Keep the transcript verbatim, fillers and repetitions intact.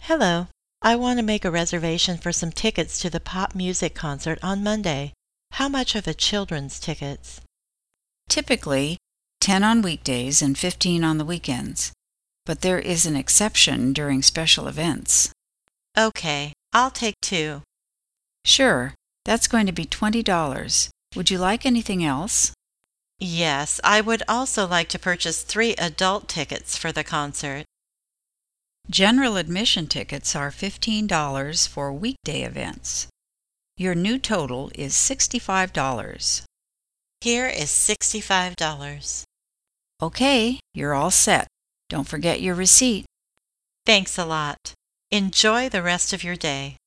Hello. I want to make a reservation for some tickets to the pop music concert on Monday. How much are the children's tickets? Typically, ten on weekdays and fifteen on the weekends, but there is an exception during special events. Okay, I'll take two. Sure, that's going to be twenty dollars. Would you like anything else? Yes, I would also like to purchase three adult tickets for the concert. General admission tickets are fifteen dollars for weekday events. Your new total is sixty-five dollars. Here is sixty-five dollars. Okay, you're all set. Don't forget your receipt. Thanks a lot. Enjoy the rest of your day.